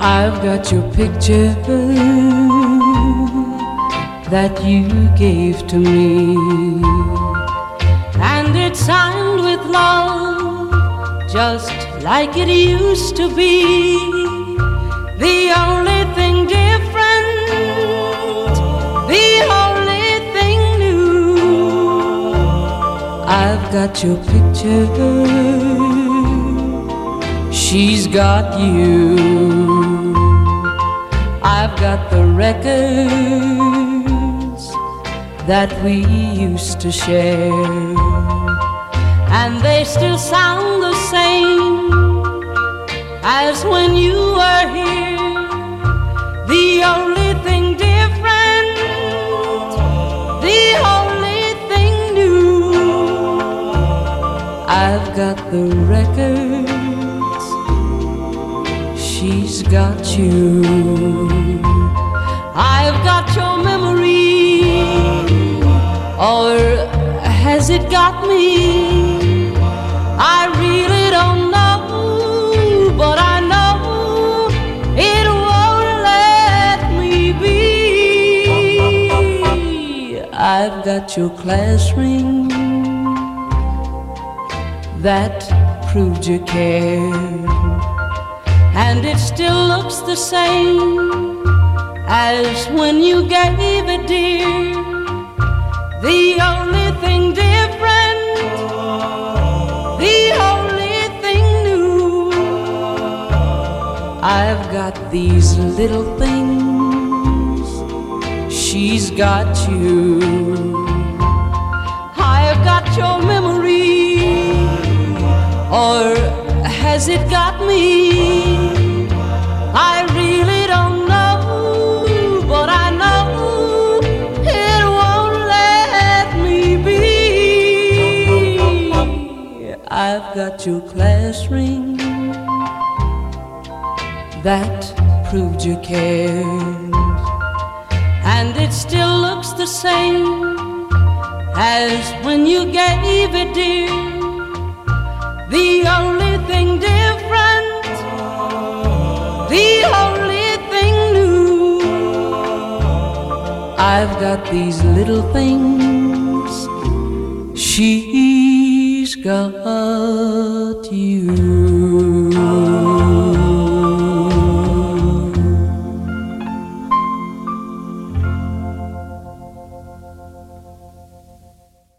I've got your picture that you gave to me, and it's signed with love, just like it used to be. The only thing different, the only thing new, I've got your picture, she's got you. I've got the records that we used to share, and they still sound the same as when you were here. The only thing different, the only thing new, I've got the records, she's got you. I've got your memory, or has it got me? I really don't know, but I know it won't let me be. I've got your class ring that proved you cared, and it still looks the same as when you gave it, dear. The only thing different, the only thing new, I've got these little things, she's got you. I've got your memory, or has it got me? I really don't know, but I know it won't let me be. I've got your class ring that proved you cared, and it still looks the same as when you gave it, dear. The only thing different, the only thing new, I've got these little things, she's got you.